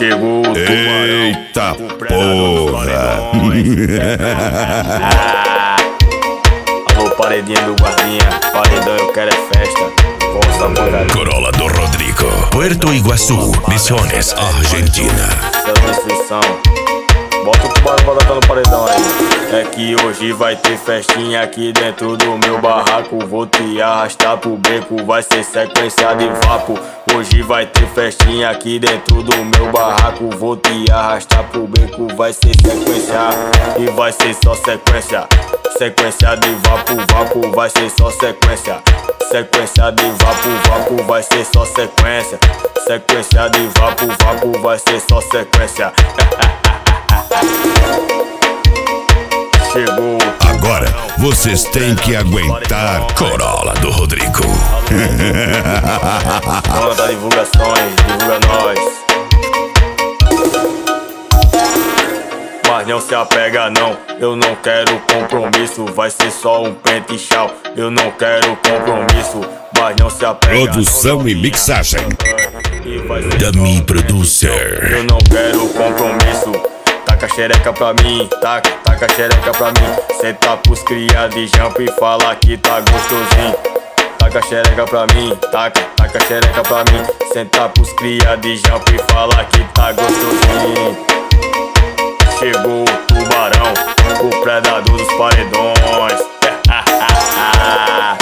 Chegou o tubarão. Eita porra! Alô, paredinha do guardinha. Paredão, eu quero é festa. Com sabor. Corolla do Rodrigo, Puerto Iguaçu, Misiones, Argentina. Essa descrição. Bota o tubarão pra botar no paredão aí. É que hoje vai ter festinha aqui dentro do meu barraco. Vou te arrastar pro beco, vai ser sequência de vapo. Hoje vai ter festinha aqui dentro do meu barraco. Vou te arrastar pro beco, vai ser sequência. E vai ser só sequência. Sequência de vapo, vapo, vai ser só sequência. Sequência de vapo, vapo, vai ser só sequência. Sequência de vapo, vapo, vai ser só sequência. Chegou. Agora vocês têm que aguentar Corolla do Rodrigo. Dona das divulgações, divulga nós. Mas não se apega não, eu não quero compromisso. Vai ser só um pente e tchau, eu não quero compromisso. Mas não se apega. Produção e mixagem Dami Producer. Eu não quero compromisso. Taca xereca pra mim, taca xereca pra mim. Senta pros cria de jump e fala que tá gostosinho. Taca xereca pra mim, taca xereca pra mim. Senta pros cria de jump e fala que tá gostosinho. Chegou o tubarão, o predador dos paredões.